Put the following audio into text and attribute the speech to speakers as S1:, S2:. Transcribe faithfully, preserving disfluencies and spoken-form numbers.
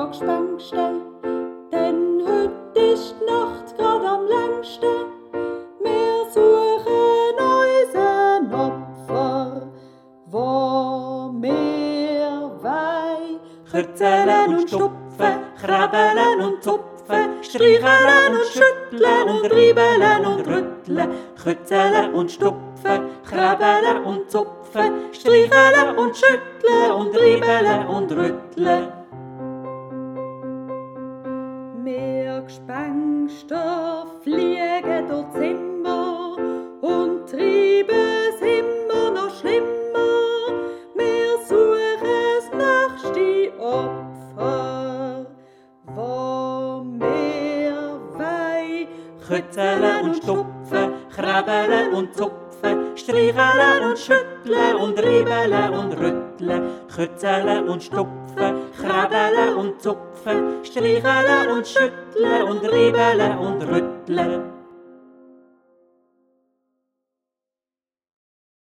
S1: mir Gespenste, denn heut ist die Nacht grad am längsten. Wir suchen unseren Opfer, wo wir wollen.
S2: Kürzeln und stupfen, krabbeln und zupfen, streicheln und schütteln und riebeln und rütteln. Kürzeln und stupfen, krabbeln und zupfen, streicheln und schütteln und riebeln und rütteln.
S1: Wir Gespenster fliegen durch Zimmer und treiben es immer noch schlimmer. Wir suchen das nächste Opfer, wo wir wollen.
S2: Kürzeln und stupfen, krabbeln und zupfen, streicheln und schütteln und riebeln und rütteln. Kürzeln und stupfen, krabbeln und zupfen, streicheln und schütteln und riebeln und rütteln.